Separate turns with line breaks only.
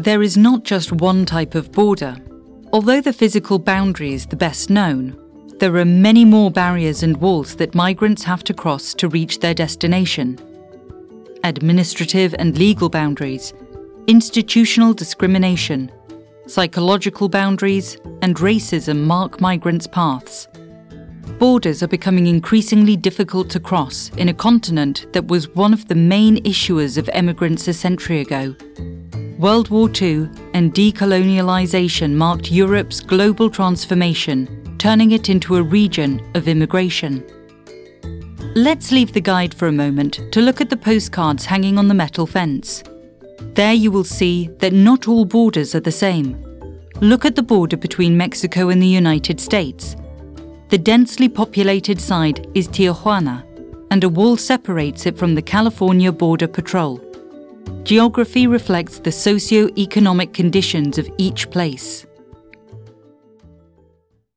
There is not just one type of border. Although the physical boundary is the best known, there are many more barriers and walls that migrants have to cross to reach their destination. Administrative and legal boundaries, institutional discrimination, psychological boundaries, and racism mark migrants' paths. Borders are becoming increasingly difficult to cross in a continent that was one of the main issuers of emigrants a century ago. World War II and decolonialization marked Europe's global transformation, turning it into a region of immigration. Let's leave the guide for a moment to look at the postcards hanging on the metal fence. There you will see that not all borders are the same. Look at the border between Mexico and the United States. The densely populated side is Tijuana, and a wall separates it from the California Border Patrol. Geography reflects the socio-economic conditions of each place.